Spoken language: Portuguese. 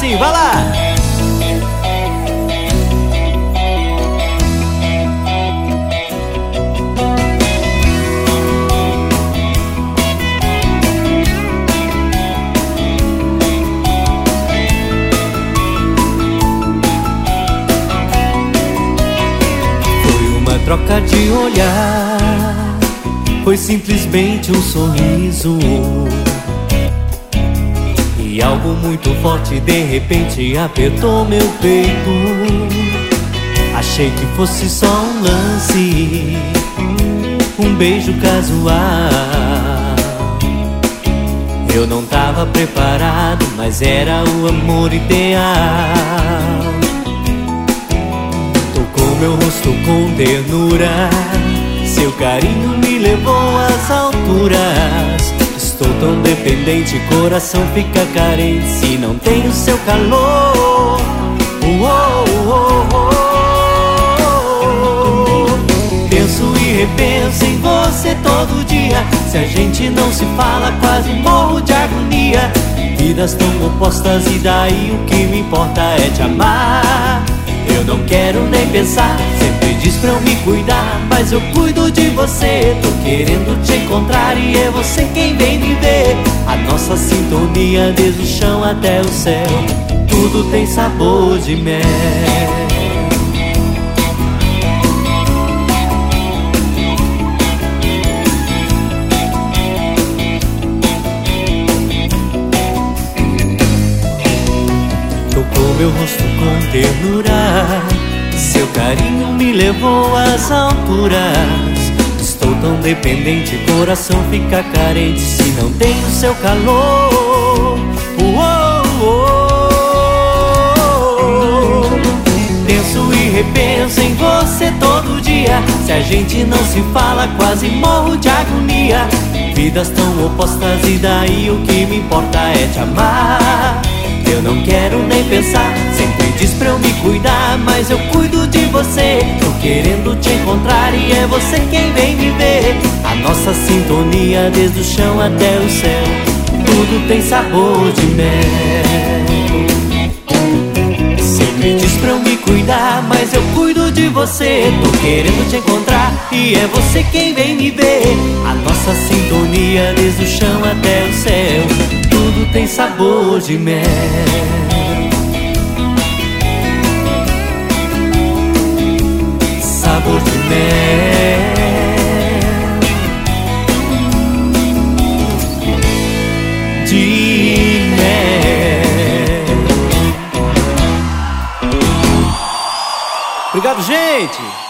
assim, vai lá! Troca de olhar, foi simplesmente um sorriso, e algo muito forte de repente apertou meu peito. Achei que fosse só um lance, um beijo casual. Eu não tava preparado, mas era o amor ideal. Meu rosto com ternura, seu carinho me levou às alturas. Estou tão dependente, coração fica carente se não tem o seu calor. Penso e repenso em você todo dia. Se a gente não se fala, quase morro de agonia. Vidas tão opostas e daí o que me importa é te amar. Eu não quero nem pensar, sempre diz pra eu me cuidar, mas eu cuido de você. Tô querendo te encontrar e é você quem vem me ver. A nossa sintonia desde o chão até o céu, tudo tem sabor de mel. Tocou meu rosto com ternura, seu carinho me levou às alturas. Estou tão dependente, coração fica carente se não tem o seu calor. Penso e repenso em você todo dia. Se a gente não se fala, quase morro de agonia. Vidas tão opostas e daí o que me importa é te amar. Eu não quero nem pensar, sempre diz pra eu me cuidar, mas eu cuido de você. Tô querendo te encontrar e é você quem vem me ver. A nossa sintonia desde o chão até o céu, tudo tem sabor de mel. Sempre diz pra eu me cuidar, mas eu cuido de você. Tô querendo te encontrar e é você quem vem me ver. A nossa sintonia desde o chão até o céu, tudo tem sabor de mel. Sabor de mel. De mel. Obrigado, gente!